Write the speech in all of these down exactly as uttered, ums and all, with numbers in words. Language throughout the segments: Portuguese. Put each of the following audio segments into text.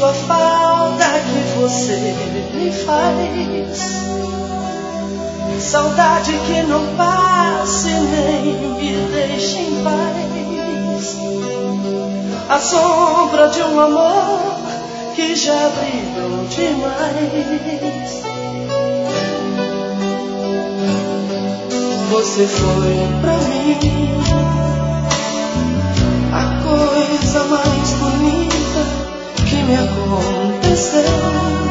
a falta que você me faz. Saudade que não passe nem me deixe em paz. A sombra de um amor que já brilhou demais. Você foi pra mim a coisa mais bonita que me aconteceu.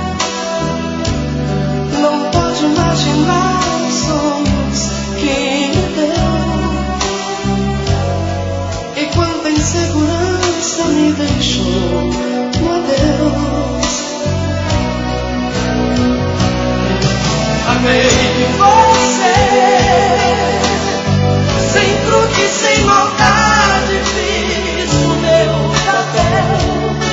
Não pode imaginar os sonhos que me deu. E quanta insegurança me deixou no adeus. Amei você, sem truque, sem maldade, fiz o meu papel.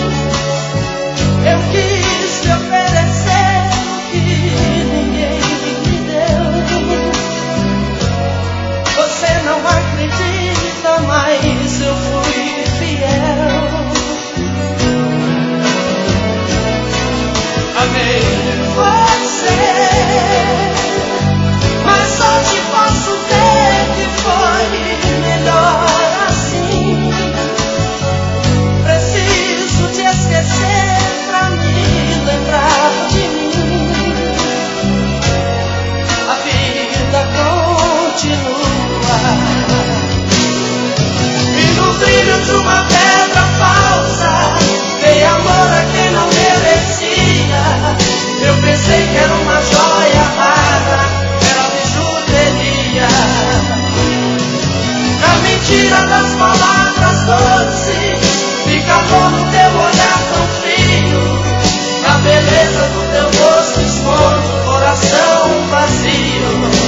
Eu quis te oferecer o que ninguém me deu. Você não acredita, mas eu fui fiel. Amei você, mas só te posso ter que foi melhor assim. Preciso te esquecer pra me lembrar de mim. A vida continua. E no brilho de uma pedra falsa, dei amor a quem não merecia. Eu pensei que era uma joia rara, era bijuteria. A mentira das palavras doces me calou no teu olhar tão frio. A beleza do teu rosto esconde o coração vazio.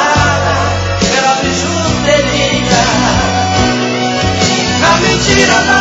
Mentira.